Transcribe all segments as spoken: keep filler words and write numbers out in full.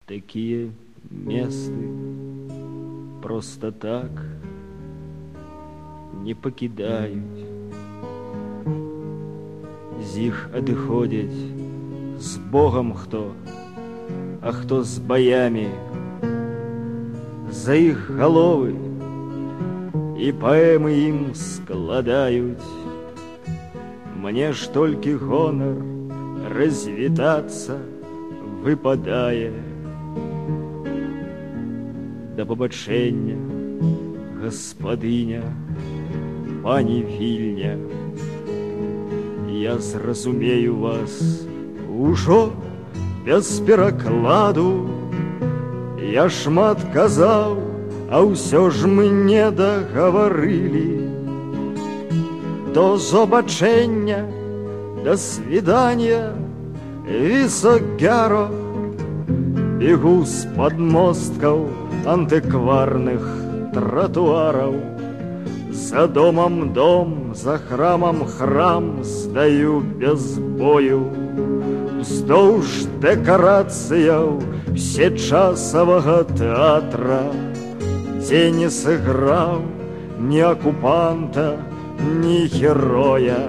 Такие месты просто так не пакідаюць. З іх адыходзяць з Богом хто, а хто з баямі. За іх галовы і паэмы ім складаюць. Мне ж толькі гонар развітацца выпадае. Да пабачэння, гаспадыня, пані Вільня. Я зразумею вас ужо без перакладу. Я шмат казаў, а ўсё ж мы не дагаварылі. До зобачэння, до свидания, висогяро. Бегу з падмосткаў антыкварных тротуараў. За домом дом, за храмом храм здаю без бою. Уздоўж дэкарацыяў всечасовага тэатра, дзе не сыграў ні акупанта, ні героя.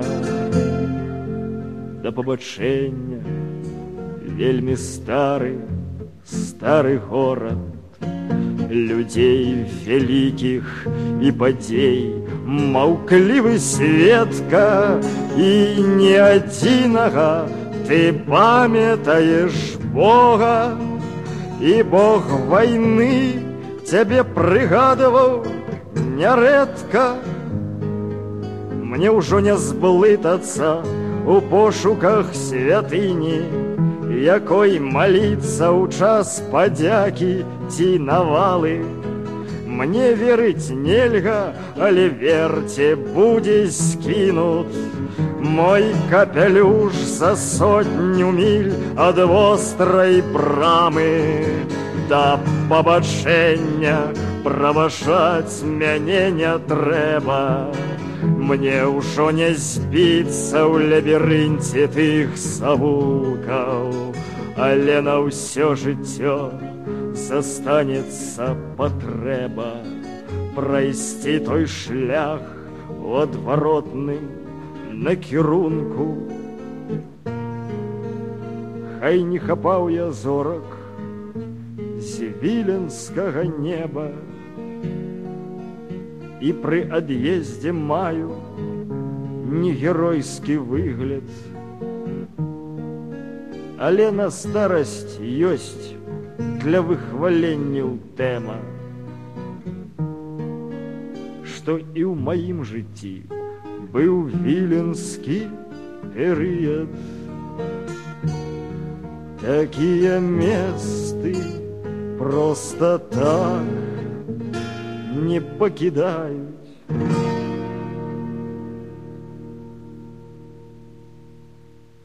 Да пабачэння вельмі стары, стары горад, людзей вялікіх і падзей, маўклівы сведка, і ні адзінага ты памятаеш Бога. І Бог вайны цябе прыгадываў нярэдка. Мне ўжо не зблытацца у пошуках святыні, якой маліцца ў час падзякі ці навалы. Мне верыць нельга, але верце, будзе скінут мой капелюш за сотню міль ад вострай брамы. Да пабачэння праважаць мяне не трэба. Мне ўжо не збіцца ў лабірынце тых завулкаў, але на ўсё жыццё застанецца патрэба прайсці той шлях у адваротным накірунку. Хай не хапаў я зорак з віленскага неба, і пры ад'ездзе маю не геройскі выгляд, але на старасць ёсць для выхваленняў тэма, што і ў маім жыцці быў віленскі перыяд. Такія месты просто так не пакідаюць.